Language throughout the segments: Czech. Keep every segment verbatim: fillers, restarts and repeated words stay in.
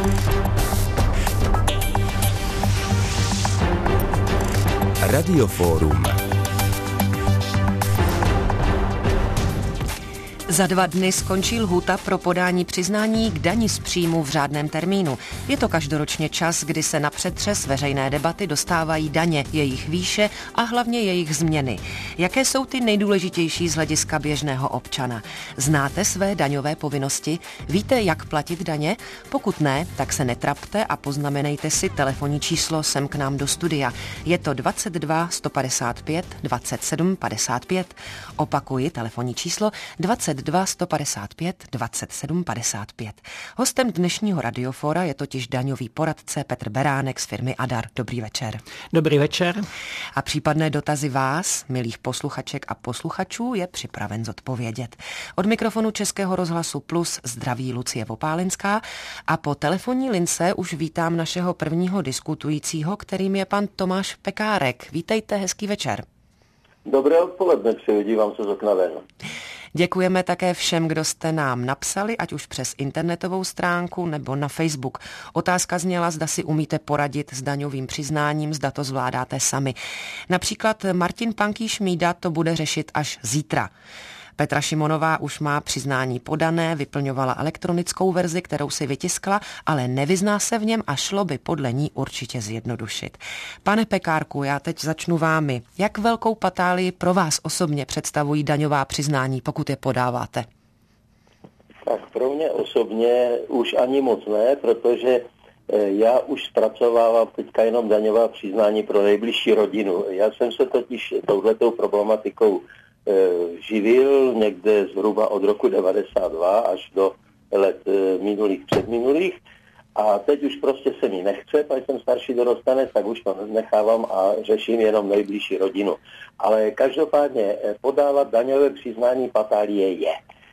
Radiofórum. Za dva dny skončí lhůta pro podání přiznání k dani z příjmu v řádném termínu. Je to každoročně čas, kdy se na přetřes veřejné debaty dostávají daně, jejich výše a hlavně jejich změny. Jaké jsou ty nejdůležitější z hlediska běžného občana? Znáte své daňové povinnosti? Víte, jak platit daně? Pokud ne, tak se netrapte a poznamenejte si telefonní číslo sem k nám do studia. Je to dvacet dva sto padesát pět dvacet sedm padesát pět. Opakuji telefonní číslo dvacet dva sto padesát pět dvacet sedm padesát pět. Hostem dnešního radiofóra je totiž daňový poradce Petr Beránek z firmy Adar. Dobrý večer. Dobrý večer. A případné dotazy vás, milých posluchaček a posluchačů, je připraven zodpovědět. Od mikrofonu Českého rozhlasu Plus zdraví Lucie Vopálenská a po telefonní lince už vítám našeho prvního diskutujícího, kterým je pan Tomáš Pekárek. Vítejte, hezký večer. Dobré odpoledne, přeju, dívám se z okna ven. Děkujeme také všem, kdo jste nám napsali, ať už přes internetovou stránku nebo na Facebook. Otázka zněla, zda si umíte poradit s daňovým přiznáním, zda to zvládáte sami. Například Martin Pankýš Mída to bude řešit až zítra. Petra Šimonová už má přiznání podané, vyplňovala elektronickou verzi, kterou si vytiskla, ale nevyzná se v něm a šlo by podle ní určitě zjednodušit. Pane Pekárku, já teď začnu vámi. Jak velkou patálii pro vás osobně představují daňová přiznání, pokud je podáváte? Tak pro mě osobně už ani moc ne, protože já už zpracovávám teďka jenom daňová přiznání pro nejbližší rodinu. Já jsem se totiž touhletou problematikou živil někde zhruba od roku devadesát dva až do let minulých, předminulých a teď už prostě se mi nechce, pak jsem starší dorostanec, tak už to nechávám a řeším jenom nejbližší rodinu. Ale každopádně podávat daňové přiznání patálie je.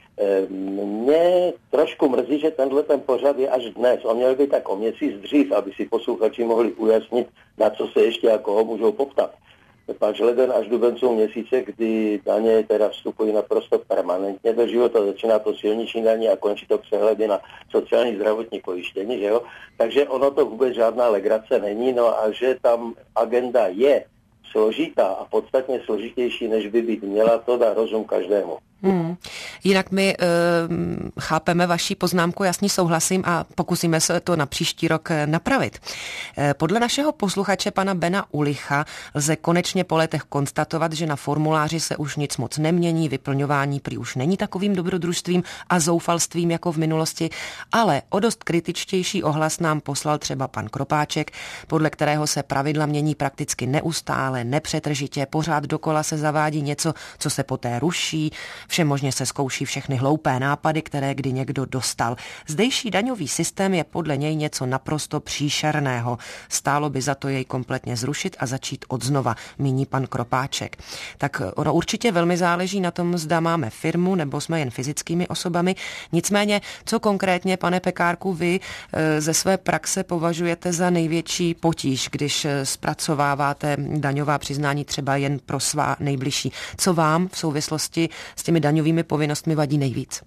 Mě trošku mrzí, že tenhle ten pořad je až dnes. On měl být tak o měsíc dřív, aby si posluchači mohli ujasnit, na co se ještě a koho můžou poptat. Pak leden až duben jsou měsíce, kdy daně teda vstupují naprosto permanentně do života, začíná to silniční daně a končí to přehledy na sociální zdravotní pojištění, že jo? Takže ono to vůbec žádná legrace není, no a že tam agenda je složitá a podstatně složitější, než by být měla, to dá rozum každému. Hmm. Jinak my e, chápeme vaši poznámku, jasně souhlasím a pokusíme se to na příští rok napravit. E, podle našeho posluchače pana Bena Ulicha lze konečně po letech konstatovat, že na formuláři se už nic moc nemění, vyplňování prý už není takovým dobrodružstvím a zoufalstvím jako v minulosti, ale o dost kritičtější ohlas nám poslal třeba pan Kropáček, podle kterého se pravidla mění prakticky neustále, nepřetržitě, pořád dokola se zavádí něco, co se poté ruší. Všemožně se zkouší všechny hloupé nápady, které kdy někdo dostal. Zdejší daňový systém je podle něj něco naprosto příšerného. Stálo by za to jej kompletně zrušit a začít odznova, míní pan Kropáček. Tak ono určitě velmi záleží na tom, zda máme firmu nebo jsme jen fyzickými osobami. Nicméně, co konkrétně, pane Pekárku, vy ze své praxe považujete za největší potíž, když zpracováváte daňová přiznání třeba jen pro svá nejbližší? Co vám v souvislosti s těmi daňovými povinnostmi vadí nejvíc?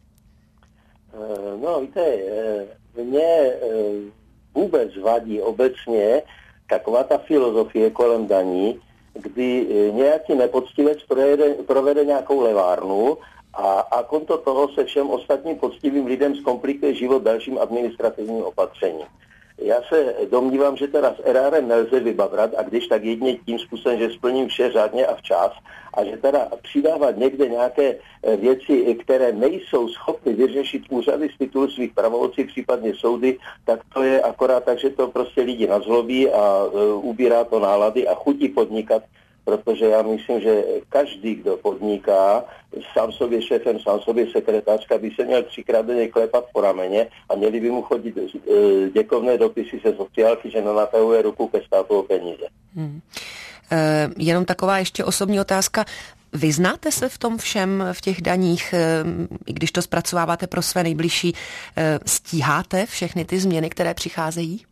No víte, mě vůbec vadí obecně taková ta filozofie kolem daní, kdy nějaký nepoctivec provede, provede nějakou levárnu a, a konto toho se všem ostatním poctivým lidem zkomplikuje život dalším administrativním opatřením. Já se domnívám, že teda s erárem nelze vybavrat a když tak jedině tím způsobem, že splním vše řádně a včas a že teda přidávat někde nějaké věci, které nejsou schopny vyřešit úřady z titulu svých pravomocí, případně soudy, tak to je akorát tak, že to prostě lidi nazlobí a uh, ubírá to nálady a chutí podnikat, protože já myslím, že každý, kdo podniká, sám sobě šéfem, sám sobě sekretářka, by se měl třikrát denně klepat po rameně a měli by mu chodit děkovné dopisy se sociálky, že nenatahuje ruku ke státu o peníze. Hmm. E, jenom taková ještě osobní otázka. Vyznáte se v tom všem, v těch daních, i když to zpracováváte pro své nejbližší, stíháte všechny ty změny, které přicházejí?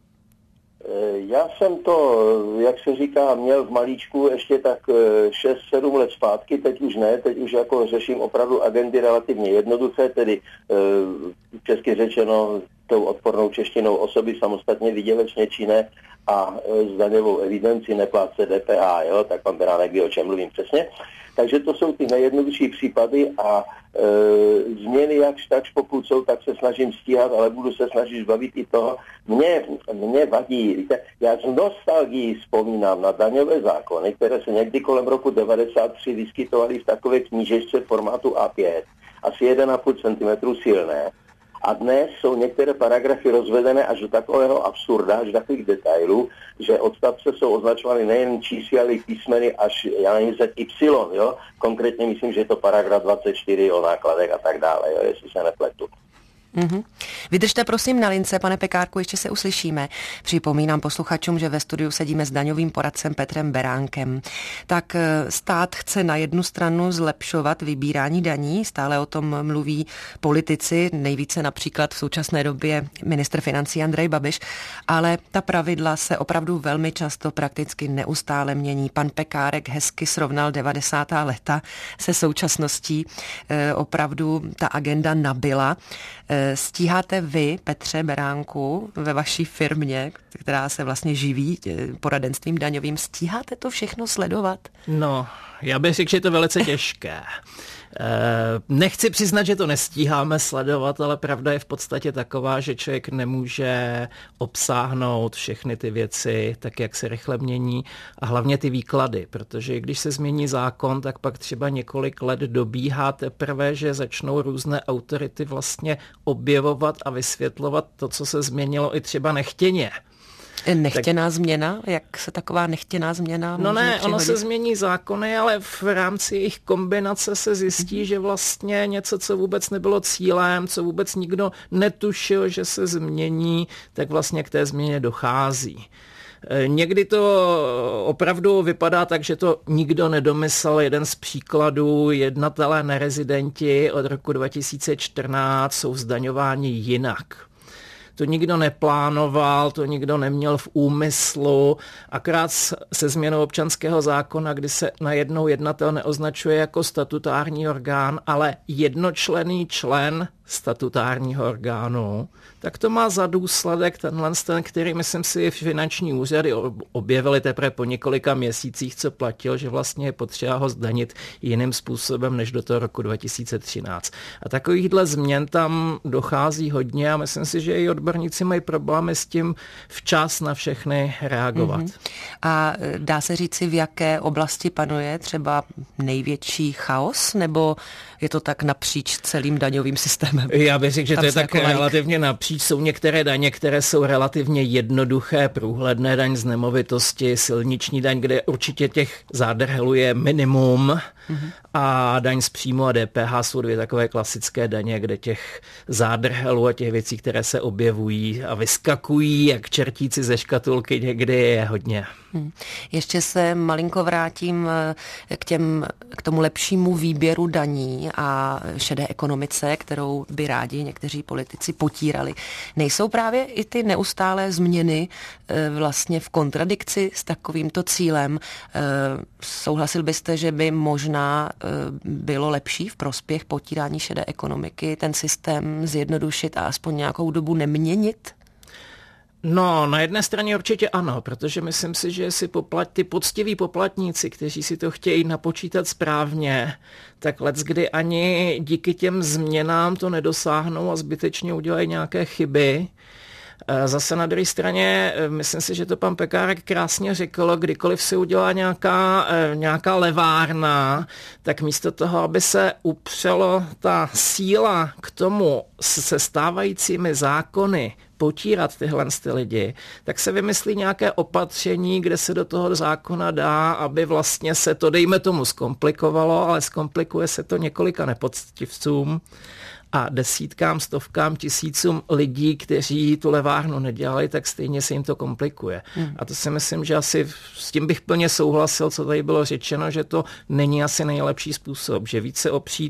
Já jsem to, jak se říká, měl v malíčku ještě tak šest sedm let zpátky, teď už ne, teď už jako řeším opravdu agendy relativně jednoduché, tedy česky řečeno tou odpornou češtinou osoby samostatně výdělečně činné a s daňovou evidenci neplátce D P H, jo, tak pan Beránek ví, o čem mluvím přesně. Takže to jsou ty nejjednodušší případy a e, změny jakž takž, pokud jsou, tak se snažím stíhat, ale budu se snažit zbavit i toho. Mně, mně vadí, víte, já s nostalgií vzpomínám na daňové zákony, které se někdy kolem roku devadesát tři vyskytovaly v takové knížečce formátu A pět, asi jeden a půl centimetru silné. A dnes jsou některé paragrafy rozvedené až do takového absurda, až do takových detailů, že odstavce jsou označovány nejen čísly, ale i písmeny až, já nevím, Z Y, jo? Konkrétně myslím, že je to paragraf dvacet čtyři o nákladech a tak dále, jo? Jestli se nepletu. Mm-hmm. Vydržte prosím na lince, pane Pekárku, ještě se uslyšíme. Připomínám posluchačům, že ve studiu sedíme s daňovým poradcem Petrem Beránkem. Tak stát chce na jednu stranu zlepšovat vybírání daní, stále o tom mluví politici, nejvíce například v současné době ministr financí Andrej Babiš, ale ta pravidla se opravdu velmi často prakticky neustále mění. Pan Pekárek hezky srovnal devadesátá léta se současností, opravdu ta agenda nabyla. Stíháte vy, Petře Beránku, ve vaší firmě, která se vlastně živí poradenstvím daňovým, stíháte to všechno sledovat? No, já bych řekl, že je to velice těžké. Nechci přiznat, že to nestíháme sledovat, ale pravda je v podstatě taková, že člověk nemůže obsáhnout všechny ty věci tak, jak se rychle mění a hlavně ty výklady, protože když se změní zákon, tak pak třeba několik let dobíhá teprve, že začnou různé autority vlastně objevovat a vysvětlovat to, co se změnilo i třeba nechtěně. Nechtěná tak, změna? Jak se taková nechtěná změna No ne, přihodit? Ono se změní zákony, ale v rámci jejich kombinace se zjistí, mm-hmm. že vlastně něco, co vůbec nebylo cílem, co vůbec nikdo netušil, že se změní, tak vlastně k té změně dochází. Někdy to opravdu vypadá tak, že to nikdo nedomyslel. Jeden z příkladů, jednatelé nerezidenti od roku dva tisíce čtrnáct jsou zdaňováni jinak. To nikdo neplánoval, to nikdo neměl v úmyslu, akorát se změnou občanského zákona, kdy se najednou jednatel neoznačuje jako statutární orgán, ale jednočlenný člen statutárního orgánu, tak to má za důsledek tenhle ten, který myslím si finanční úřady objevily teprve po několika měsících, co platil, že vlastně je potřeba ho zdanit jiným způsobem než do toho roku dva tisíce třináct. A takovýchhle změn tam dochází hodně a myslím si, že i odborníci mají problémy s tím včas na všechny reagovat. Mm-hmm. A dá se říci, v jaké oblasti panuje třeba největší chaos, nebo je to tak napříč celým daňovým systémem? Já bych řekl, že to je tak relativně napříč. Jsou některé daně, které jsou relativně jednoduché, průhledné, daň z nemovitosti, silniční daň, kde určitě těch zádrhelů je minimum, mm-hmm. a daň z příjmu a D P H jsou dvě takové klasické daně, kde těch zádrhelů a těch věcí, které se objevují a vyskakují jak čertíci ze škatulky, někdy je hodně. Hmm. Ještě se malinko vrátím k, těm, k tomu lepšímu výběru daní a šedé ekonomice, kterou by rádi někteří politici potírali. Nejsou právě i ty neustálé změny vlastně v kontradikci s takovýmto cílem? Souhlasil byste, že by možná bylo lepší v prospěch potírání šedé ekonomiky ten systém zjednodušit a aspoň nějakou dobu neměnit? No, na jedné straně určitě ano, protože myslím si, že si poplat, ty poctiví poplatníci, kteří si to chtějí napočítat správně, tak leckdy ani díky těm změnám to nedosáhnou a zbytečně udělají nějaké chyby. Zase na druhé straně, myslím si, že to pan Pekárek krásně řekl, kdykoliv se udělá nějaká, nějaká levárna, tak místo toho, aby se upřelo ta síla k tomu se stávajícími zákony potírat tyhle ty lidi, tak se vymyslí nějaké opatření, kde se do toho zákona dá, aby vlastně se to, dejme tomu, zkomplikovalo, ale zkomplikuje se to několika nepoctivcům a desítkám, stovkám, tisícům lidí, kteří tu levárnu nedělali, tak stejně se jim to komplikuje. Hmm. A to si myslím, že asi s tím bych plně souhlasil, co tady bylo řečeno, že to není asi nejlepší způsob, že více opřít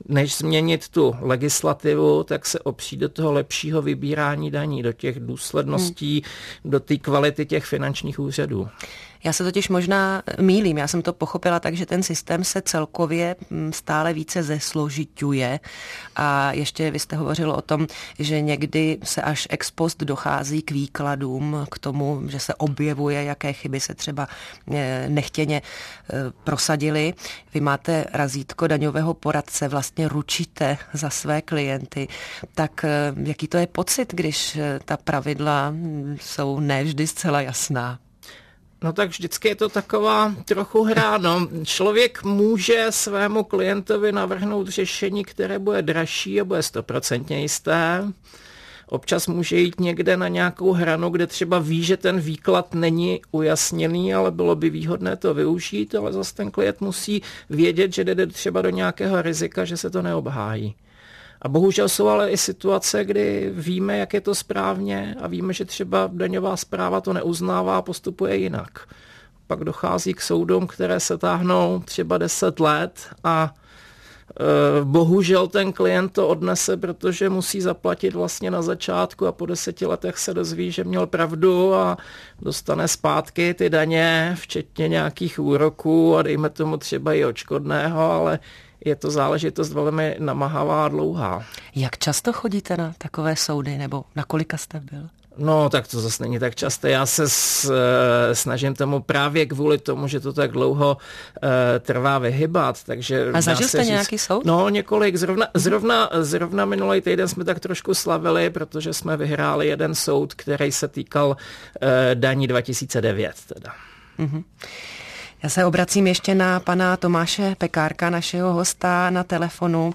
než změnit tu legislativu, tak se opřít do toho lepšího vybírání daní, do těch důsledností, hmm. do té kvality těch finančních úřadů. Já se totiž možná mýlím, já jsem to pochopila tak, že ten systém se celkově stále více zesložiťuje a ještě vy jste hovořil o tom, že někdy se až ex post dochází k výkladům, k tomu, že se objevuje, jaké chyby se třeba nechtěně prosadily. Vy máte razítko daňového poradce, vlastně ručíte za své klienty, tak jaký to je pocit, když ta pravidla jsou ne vždy zcela jasná? No tak vždycky je to taková trochu hra. No. Člověk může svému klientovi navrhnout řešení, které bude dražší a bude stoprocentně jisté. Občas může jít někde na nějakou hranu, kde třeba ví, že ten výklad není ujasněný, ale bylo by výhodné to využít, ale zase ten klient musí vědět, že jde třeba do nějakého rizika, že se to neobhájí. A bohužel jsou ale i situace, kdy víme, jak je to správně a víme, že třeba daňová správa to neuznává a postupuje jinak. Pak dochází k soudům, které se táhnou třeba deset let a e, bohužel ten klient to odnese, protože musí zaplatit vlastně na začátku a po deseti letech se dozví, že měl pravdu a dostane zpátky ty daně, včetně nějakých úroků a dejme tomu třeba i odškodného, ale je to záležitost velmi namáhavá a dlouhá. Jak často chodíte na takové soudy, nebo na kolika jste byl? No, tak to zase není tak často. Já se s, snažím tomu právě kvůli tomu, že to tak dlouho uh, trvá vyhybat. Takže a zažil jste říct, nějaký soud? No, několik. Zrovna, zrovna, zrovna minulý týden jsme tak trošku slavili, protože jsme vyhráli jeden soud, který se týkal uh, daní dva tisíce devět. Teda. Mm-hmm. Já se obracím ještě na pana Tomáše Pekárka, našeho hosta na telefonu.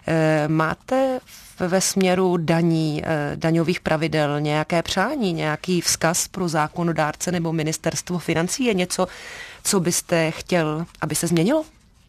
Máte ve směru daní, daňových pravidel nějaké přání, nějaký vzkaz pro zákonodárce nebo ministerstvo financí? Je něco, co byste chtěl, aby se změnilo?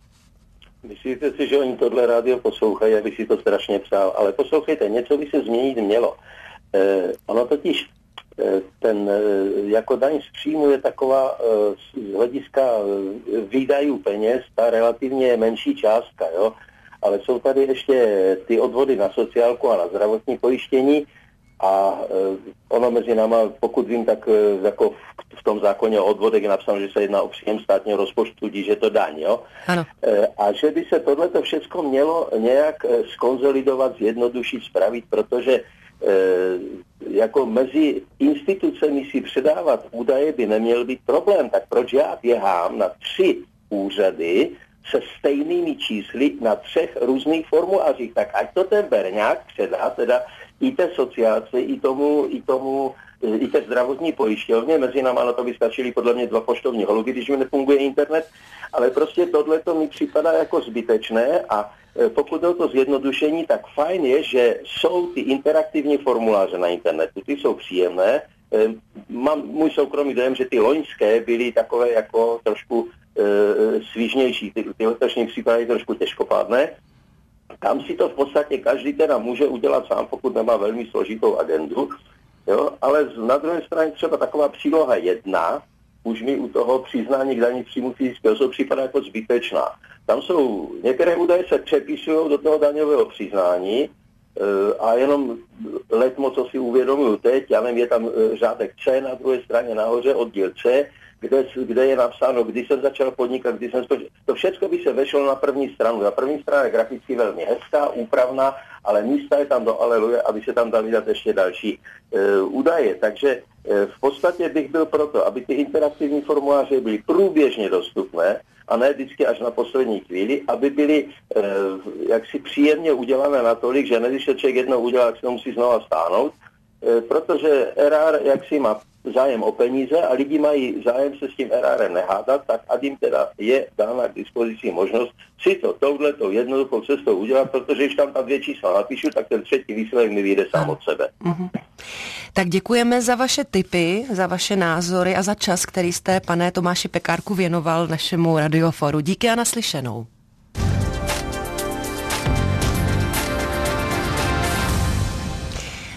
Myslíte si, že oni tohle rádio poslouchají, aby si to strašně přál, ale poslouchejte, něco by se změnit mělo. Eh, ono totiž ten jako daň z příjmu je taková z hlediska výdajů peněz ta relativně menší částka, jo? Ale jsou tady ještě ty odvody na sociálku a na zdravotní pojištění a ono mezi náma, pokud vím, tak jako v tom zákoně o odvodech je napsáno, že se jedná o příjem státního rozpočtu, tudíž je to daň, jo? Ano. A že by se tohleto všechno mělo nějak skonsolidovat, zjednodušit, spravit, protože jako mezi institucemi si předávat údaje by neměl být problém, tak proč já běhám na tři úřady se stejnými čísly na třech různých formulářích, tak ať to ten berňák předá teda i té sociálce, i tomu, i tomu, i té zdravotní pojišťovně, mezi náma na to by stačily podle mě dva poštovní holuby, když mi nefunguje internet, ale prostě tohle to mi připadá jako zbytečné a pokud je to zjednodušení, tak fajn je, že jsou ty interaktivní formuláře na internetu, ty jsou příjemné. Mám můj soukromý dojem, že ty loňské byly takové jako trošku e, svížnější, ty, ty letošní případy trošku těžkopádné. Tam si to v podstatě každý teda může udělat sám, pokud nemá velmi složitou agendu. Jo? Ale na druhé straně třeba taková příloha jedna, už mi u toho přiznání k daní příjmu fyzického osoby připadá jako zbytečná. Tam jsou, některé údaje se přepisují do toho daňového přiznání a jenom letmo, co si uvědomuju teď, já nevím, je tam řádek C na druhé straně nahoře, oddíl C, kde, kde je napsáno, kdy jsem začal podnikat, kdy jsem skončil. To všechno by se vešlo na první stranu. Na první straně je graficky velmi hezká, úpravná, ale místa je tam do aleluja, aby se tam dali dát ještě další e, údaje. Takže e, v podstatě bych byl proto, aby ty interaktivní formuláře byly průběžně dostupné a ne vždycky až na poslední chvíli, aby byly e, jaksi příjemně udělané natolik, že ne, když se člověk jednou udělá, tak se to musí znova stáhnout, e, protože R R jaksi má zájem o peníze a lidi mají zájem se s tím R R nehádat, tak a jim teda je dána k dispozici možnost si to touhletou jednoduchou cestou udělat, protože když tam ta dvě čísla napíšu, tak ten třetí výsledek mi vyjde sám od sebe. Mm-hmm. Tak děkujeme za vaše tipy, za vaše názory a za čas, který jste, pane Tomáši Pekárku, věnoval našemu radioforu. Díky a naslyšenou.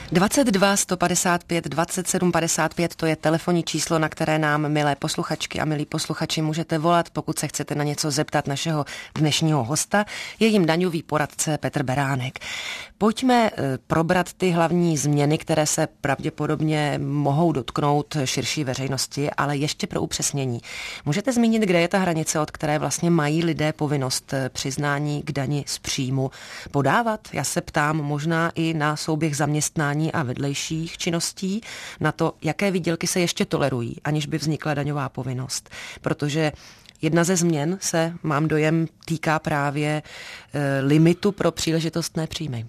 dvacet dva sto padesát pět dvacet sedm padesát pět, to je telefonní číslo, na které nám, milé posluchačky a milí posluchači, můžete volat, pokud se chcete na něco zeptat našeho dnešního hosta. Je jim daňový poradce Petr Beránek. Pojďme probrat ty hlavní změny, které se pravděpodobně mohou dotknout širší veřejnosti, ale ještě pro upřesnění. Můžete zmínit, kde je ta hranice, od které vlastně mají lidé povinnost přiznání k dani z příjmu podávat? Já se ptám možná i na souběh zaměstnání a vedlejších činností, na to, jaké výdělky se ještě tolerují, aniž by vznikla daňová povinnost. Protože jedna ze změn se, mám dojem, týká právě e, limitu pro příležitostné příjmy.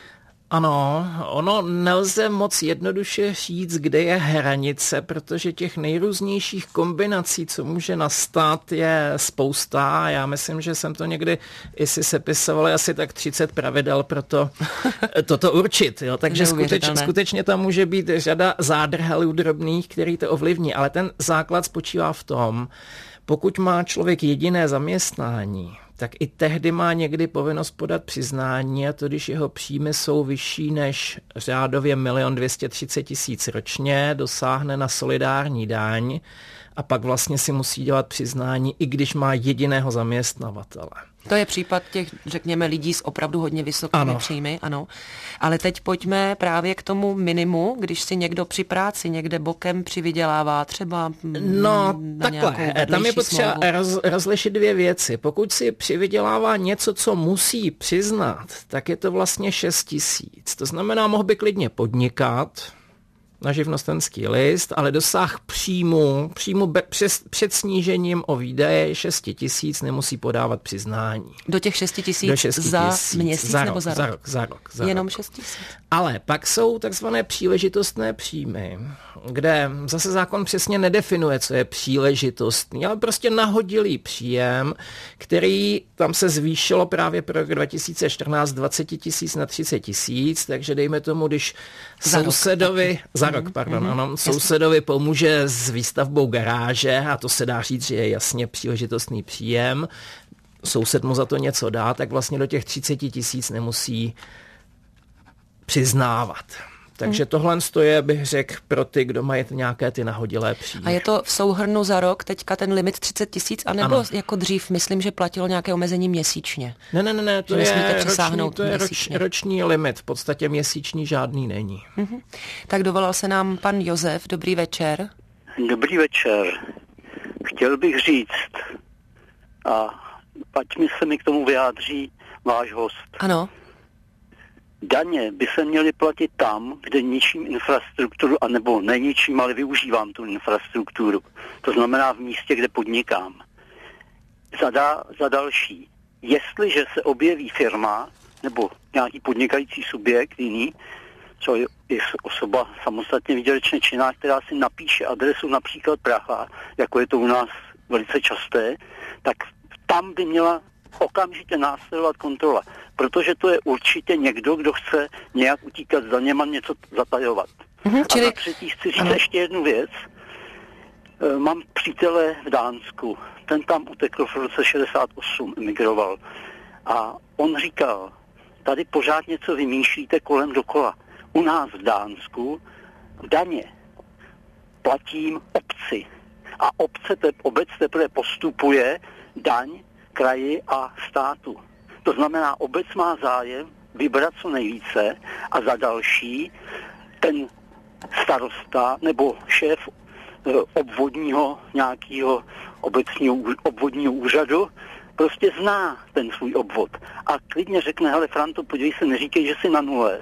Ano, ono nelze moc jednoduše říct, kde je hranice, protože těch nejrůznějších kombinací, co může nastat, je spousta. Já myslím, že jsem to někdy i si sepisoval asi tak třicet pravidel pro to, toto určit. Jo? Takže skutečně, skutečně tam může být řada zádrhelů drobných, který to ovlivní, ale ten základ spočívá v tom, pokud má člověk jediné zaměstnání, tak i tehdy má někdy povinnost podat přiznání, a to když jeho příjmy jsou vyšší než řádově milion dvěstě třicet tisíc ročně, dosáhne na solidární daň a pak vlastně si musí dělat přiznání, i když má jediného zaměstnavatele. To je případ těch, řekněme, lidí s opravdu hodně vysokými ano. příjmy, ano. Ale teď pojďme právě k tomu minimu, když si někdo při práci někde bokem přivydělává třeba no, na takhle, tam je potřeba roz, rozlišit dvě věci. Pokud si přivydělává něco, co musí přiznat, tak je to vlastně šest tisíc. To znamená, mohl by klidně podnikat na živnostenský list, ale dosáh příjmu, příjmu be, přes, před snížením o výdaje šest tisíc nemusí podávat přiznání. Do těch šest tisíc za měsíc za nebo rok, za rok? Za rok, za rok. Za Jenom rok. šest tisíc. Ale pak jsou takzvané příležitostné příjmy, kde zase zákon přesně nedefinuje, co je příležitostný, ale prostě nahodilý příjem, který tam se zvýšilo právě pro rok dva tisíce čtrnáct dvacet tisíc na třicet tisíc, takže dejme tomu, když za sousedovi, rok. za rok, pardon, mm-hmm. ano, sousedovi pomůže s výstavbou garáže, a to se dá říct, že je jasně příležitostný příjem, soused mu za to něco dá, tak vlastně do těch třicet tisíc nemusí přiznávat. Takže tohle je, bych řekl, pro ty, kdo mají nějaké ty nahodilé příjmy. A je to v souhrnu za rok teďka ten limit třicet tisíc, anebo ano. jako dřív, myslím, že platilo nějaké omezení měsíčně? Ne, ne, ne, ne to, je roční, to je roč, roční limit, v podstatě měsíční žádný není. Mhm. Tak dovolal se nám pan Josef, dobrý večer. Dobrý večer. Chtěl bych říct, a ať mi se mi k tomu vyjádří váš host. Ano. Daně by se měly platit tam, kde ničím infrastrukturu, anebo neničím, ale využívám tu infrastrukturu. To znamená v místě, kde podnikám. Za, da, za další, jestliže se objeví firma nebo nějaký podnikající subjekt jiný, co je, je osoba samostatně výdělečně činná, která si napíše adresu například Praha, jako je to u nás velice časté, tak tam by měla okamžitě následovat kontrola, protože to je určitě někdo, kdo chce nějak utíkat s daněma, něco zatajovat. Mhm, čili... A za třetí chci říct ještě jednu věc. E, mám přítele v Dánsku, ten tam utekl v roce šedesát osm, emigroval. A on říkal, tady pořád něco vymýšlíte kolem dokola. U nás v Dánsku daně platím obci. A obce, te, obec teprve postupuje daň kraji a státu. To znamená, obec má zájem vybrat co nejvíce a za další ten starosta nebo šéf e, obvodního nějakého obecního obvodního úřadu prostě zná ten svůj obvod a klidně řekne, hele Franto, podívej se, neříkej, že jsi na nule.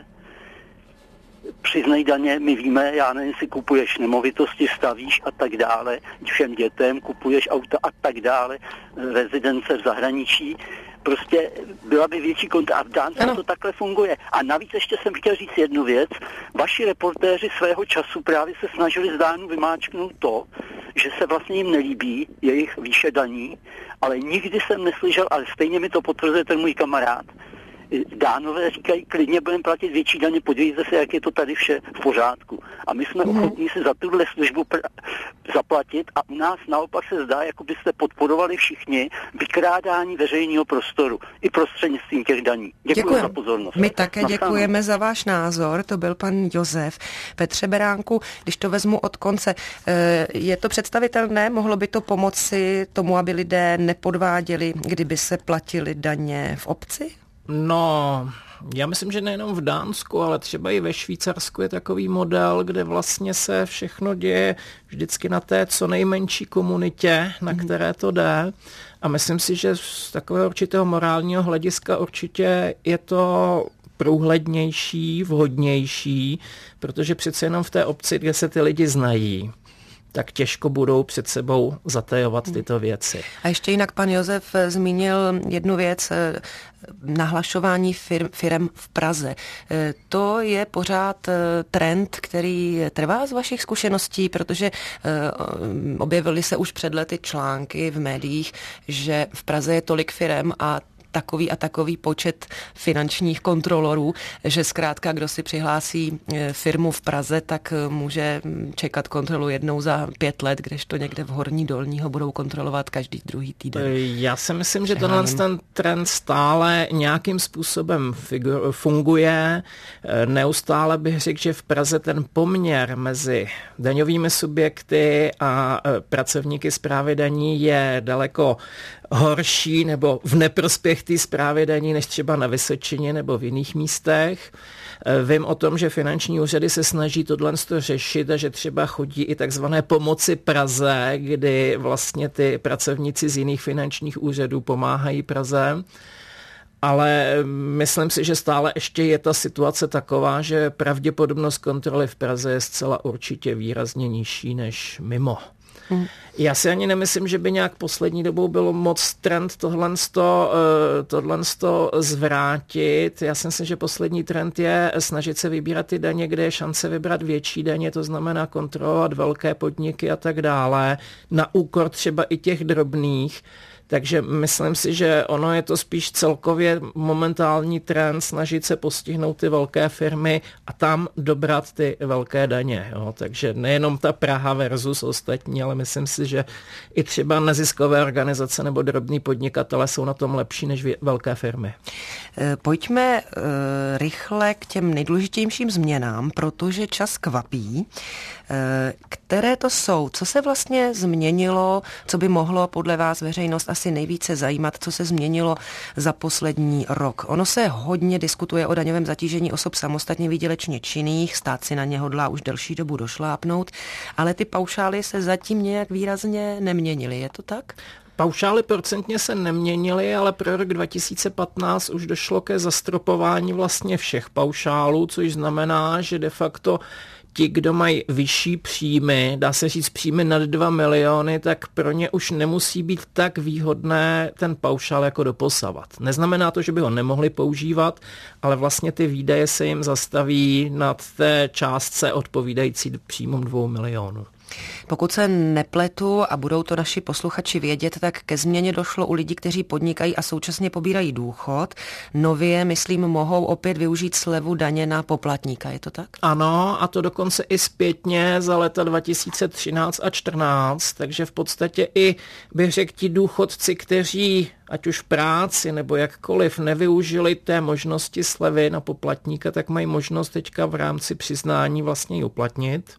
Přiznej daně, my víme, já nevím, si kupuješ nemovitosti, stavíš a tak dále, všem dětem kupuješ auta a tak dále, rezidence v zahraničí. Prostě byla by větší kontrola. A v Dánsku to takhle funguje. A navíc ještě jsem chtěl říct jednu věc. Vaši reportéři svého času právě se snažili z Dánů vymáčknout to, že se vlastně jim nelíbí jejich výše daní, ale nikdy jsem neslyšel, ale stejně mi to potvrzuje ten můj kamarád, Dánové říkají, klidně budeme platit větší daně, podívejte se, jak je to tady vše v pořádku. A my jsme mm. ochotní si za tuhle službu pr- zaplatit a u nás naopak se zdá, jako byste podporovali všichni vykrádání veřejného prostoru i prostřednictvím těch daní. Děkuji za pozornost. My také děkujeme za váš názor, to byl pan Josef. Petře Beránku, když to vezmu od konce, je to představitelné, mohlo by to pomoci tomu, aby lidé nepodváděli, kdyby se platili daně v obci? No, já myslím, že nejenom v Dánsku, ale třeba i ve Švýcarsku je takový model, kde vlastně se všechno děje vždycky na té co nejmenší komunitě, na které to jde. A myslím si, že z takového určitého morálního hlediska určitě je to průhlednější, vhodnější, protože přece jenom v té obci, kde se ty lidi znají, tak těžko budou před sebou zatajovat tyto věci. A ještě jinak pan Josef zmínil jednu věc, nahlašování fir, firem v Praze. To je pořád trend, který trvá z vašich zkušeností, protože objevily se už před lety články v médiích, že v Praze je tolik firem a takový a takový počet finančních kontrolorů, že zkrátka, kdo si přihlásí firmu v Praze, tak může čekat kontrolu jednou za pět let, kdežto někde v Horní Dolní ho budou kontrolovat každý druhý týden. Já si myslím, že tenhle ten trend stále nějakým způsobem figur, funguje. Neustále bych řekl, že v Praze ten poměr mezi daňovými subjekty a pracovníky správy daní je daleko horší nebo v neprospěch té správy daní než třeba na Vysočině nebo v jiných místech. Vím o tom, že finanční úřady se snaží tohle řešit a že třeba chodí i takzvané pomoci Praze, kdy vlastně ty pracovníci z jiných finančních úřadů pomáhají Praze. Ale myslím si, že stále ještě je ta situace taková, že pravděpodobnost kontroly v Praze je zcela určitě výrazně nižší než mimo. Hmm. Já si ani nemyslím, že by nějak poslední dobou bylo moc trend tohleto, tohleto zvrátit. Já si myslím, že poslední trend je snažit se vybírat ty daně, kde je šance vybrat větší daně, to znamená kontrolovat velké podniky a tak dále, na úkor třeba i těch drobných. Takže myslím si, že ono je to spíš celkově momentální trend snažit se postihnout ty velké firmy a tam dobrat ty velké daně. Jo. Takže nejenom ta Praha versus ostatní, ale myslím si, že i třeba neziskové organizace nebo drobní podnikatele jsou na tom lepší než velké firmy. Pojďme uh, rychle k těm nejdůležitějším změnám, protože čas kvapí. Uh, které to jsou? Co se vlastně změnilo, co by mohlo podle vás veřejnost asi nejvíce zajímat, co se změnilo za poslední rok? Ono se hodně diskutuje o daňovém zatížení osob samostatně výdělečně činných, stát si na ně hodlá už delší dobu došlápnout, ale ty paušály se zatím nějak výrazně neměnily, je to tak? Paušály procentně se neměnily, ale pro rok dva tisíce patnáct už došlo ke zastropování vlastně všech paušálů, což znamená, že de facto ti, kdo mají vyšší příjmy, dá se říct příjmy nad dva miliony, tak pro ně už nemusí být tak výhodné ten paušál jako doposavat. Neznamená to, že by ho nemohli používat, ale vlastně ty výdaje se jim zastaví nad té částce odpovídající příjmům dvou milionů. Pokud se nepletu a budou to naši posluchači vědět, tak ke změně došlo u lidí, kteří podnikají a současně pobírají důchod. Nově, myslím, mohou opět využít slevu daně na poplatníka, je to tak? Ano, a to dokonce i zpětně za leta dva tisíce třináct a čtrnáct, takže v podstatě i bych řekl ti důchodci, kteří ať už v práci nebo jakkoliv nevyužili té možnosti slevy na poplatníka, tak mají možnost teďka v rámci přiznání vlastně ji uplatnit.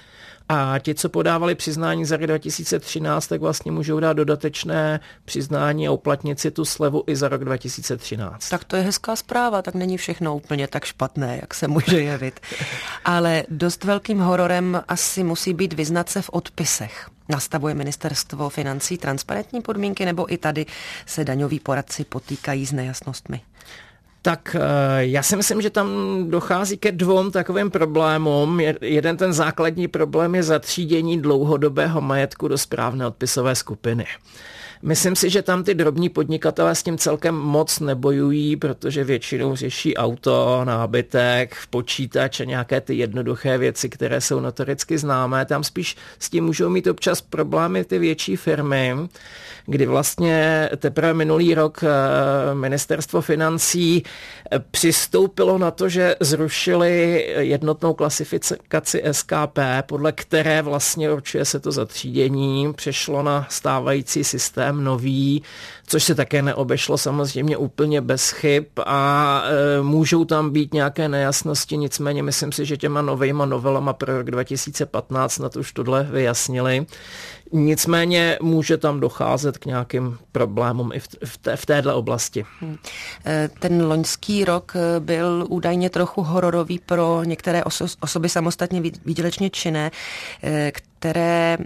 A ti, co podávali přiznání za rok dva tisíce třináct, tak vlastně můžou dát dodatečné přiznání a uplatnit si tu slevu i za rok dva tisíce třináct. Tak to je hezká zpráva, tak není všechno úplně tak špatné, jak se může jevit. Ale dost velkým hororem asi musí být vyznat se v odpisech. Nastavuje ministerstvo financí transparentní podmínky, nebo i tady se daňoví poradci potýkají s nejasnostmi? Tak já si myslím, že tam dochází ke dvou takovým problémům. Jeden ten základní problém je zatřídění dlouhodobého majetku do správné odpisové skupiny. Myslím si, že tam ty drobní podnikatelé s tím celkem moc nebojují, protože většinou řeší auto, nábytek, počítač a nějaké ty jednoduché věci, které jsou notoricky známé. Tam spíš s tím můžou mít občas problémy ty větší firmy, kdy vlastně teprve minulý rok ministerstvo financí přistoupilo na to, že zrušili jednotnou klasifikaci S K P, podle které vlastně určuje se to zatřídění, přešlo na stávající systém nový, což se také neobešlo samozřejmě úplně bez chyb a e, můžou tam být nějaké nejasnosti, nicméně myslím si, že těma novejma novelama pro rok dva tisíce patnáct na to už tohle vyjasnili. Nicméně může tam docházet k nějakým problémům i v, v, té, v téhle oblasti. Hmm. Ten loňský rok byl údajně trochu hororový pro některé oso- osoby samostatně výdělečně činné, které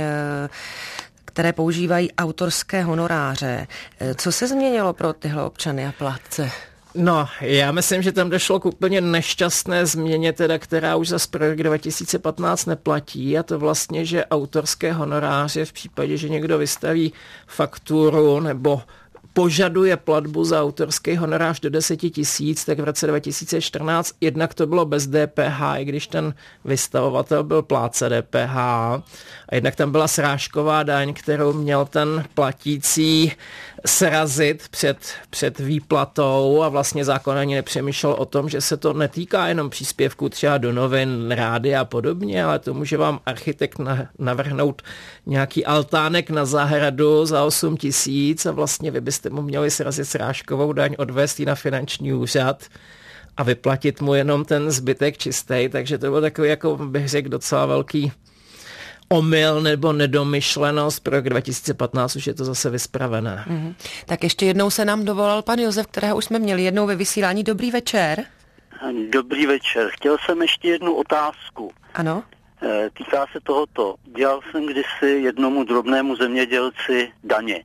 které používají autorské honoráře. Co se změnilo pro tyhle občany a plátce? No, já myslím, že tam došlo k úplně nešťastné změně, teda, která už zase pro rok dva tisíce patnáct neplatí, a to vlastně, že autorské honoráře v případě, že někdo vystaví fakturu nebo požaduje platbu za autorský honorář do deset tisíc, tak v roce dva tisíce čtrnáct jednak to bylo bez D P H, i když ten vystavovatel byl plátce D P H, a jednak tam byla srážková daň, kterou měl ten platící srazit před, před výplatou, a vlastně zákon ani nepřemýšlel o tom, že se to netýká jenom příspěvků třeba do novin, rádia a podobně, ale to může vám architekt navrhnout nějaký altánek na zahradu za osm tisíc a vlastně vy byste mu měli srazit srážkovou daň, odvést ji na finanční úřad a vyplatit mu jenom ten zbytek čistý, takže to bylo takový, jako bych řekl, docela velký omyl nebo nedomyšlenost. Pro rok dva tisíce patnáct už je to zase vyspravené. Mm-hmm. Tak ještě jednou se nám dovolal pan Josef, kterého už jsme měli jednou ve vysílání. Dobrý večer. Dobrý večer. Chtěl jsem ještě jednu otázku. Ano. Týká se tohoto. Dělal jsem kdysi jednomu drobnému zemědělci daně.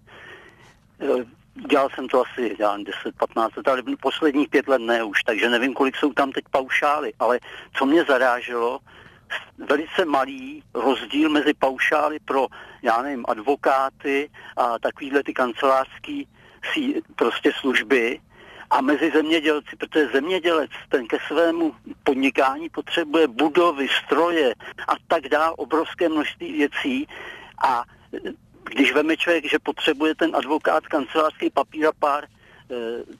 Dělal jsem to asi deset patnáct let, ale posledních pět let ne už, takže nevím, kolik jsou tam teď paušály, ale co mě zaráželo, velice malý rozdíl mezi paušály pro, já nevím, advokáty a takovýhle ty kancelářský prostě služby a mezi zemědělci, protože zemědělec ten ke svému podnikání potřebuje budovy, stroje a tak dále, obrovské množství věcí, a když veme člověk, že potřebuje ten advokát kancelářský papír a pár e,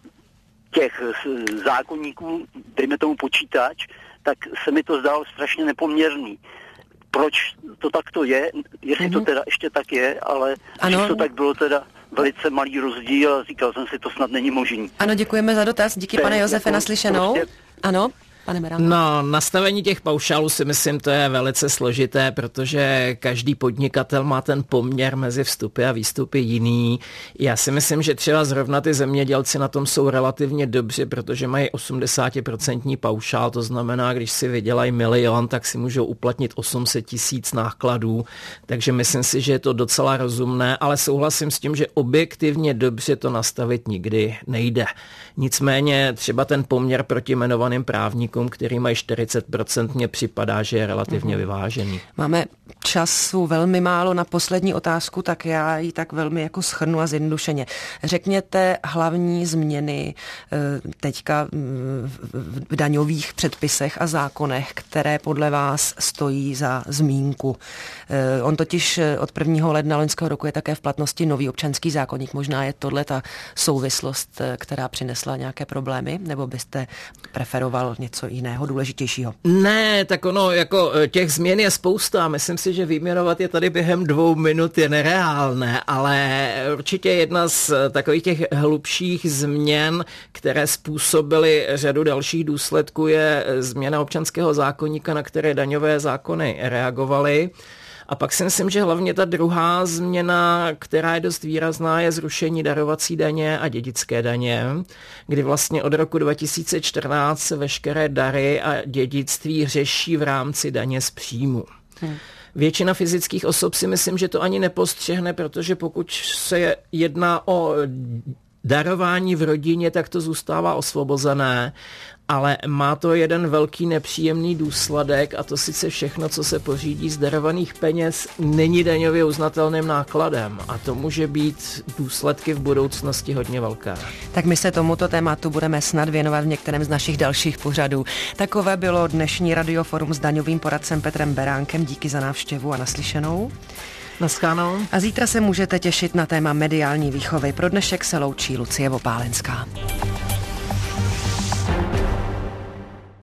těch zákonníků, dejme tomu počítač, tak se mi to zdálo strašně nepoměrný. Proč to takto je? Jestli mm-hmm. to teda ještě tak je, ale když to tak bylo teda velice malý rozdíl a říkal jsem si, to snad není možný. Ano, děkujeme za dotaz. Díky, pane Josefe, jako naslyšenou. Prostě... Ano. No, nastavení těch paušálů si myslím, to je velice složité, protože každý podnikatel má ten poměr mezi vstupy a výstupy jiný. Já si myslím, že třeba zrovna ty zemědělci na tom jsou relativně dobře, protože mají osmdesát procent paušál, to znamená, když si vydělají milion, tak si můžou uplatnit osm set tisíc nákladů, takže myslím si, že je to docela rozumné, ale souhlasím s tím, že objektivně dobře to nastavit nikdy nejde. Nicméně třeba ten poměr proti jmenovaným právníkům, který mají čtyřicet procent, mně připadá, že je relativně vyvážený. Máme času velmi málo na poslední otázku, tak já ji tak velmi jako shrnu a zjednodušeně. Řekněte hlavní změny teďka v daňových předpisech a zákonech, které podle vás stojí za zmínku. On totiž od prvního ledna loňského roku je také v platnosti nový občanský zákoník. Možná je tohle ta souvislost, která přinesla nějaké problémy, nebo byste preferoval něco jiného, důležitějšího? Ne, tak ono, jako těch změn je spousta. Myslím si, že vyjmenovat je tady během dvou minut je nereálné, ale určitě jedna z takových těch hlubších změn, které způsobily řadu dalších důsledků, je změna občanského zákoníka, na které daňové zákony reagovaly. A pak si myslím, že hlavně ta druhá změna, která je dost výrazná, je zrušení darovací daně a dědické daně, kdy vlastně od roku dva tisíce čtrnáct se veškeré dary a dědictví řeší v rámci daně z příjmu. Hmm. Většina fyzických osob si myslím, že to ani nepostřehne, protože pokud se jedná o darování v rodině, tak to zůstává osvobozené, ale má to jeden velký nepříjemný důsledek a to sice všechno, co se pořídí z darovaných peněz, není daňově uznatelným nákladem a to může být důsledky v budoucnosti hodně velké. Tak my se tomuto tématu budeme snad věnovat v některém z našich dalších pořadů. Takové bylo dnešní Radioforum s daňovým poradcem Petrem Beránkem. Díky za návštěvu a naslyšenou. Naschánou. A zítra se můžete těšit na téma mediální výchovy. Pro dnešek se loučí Lucie Vopálenská.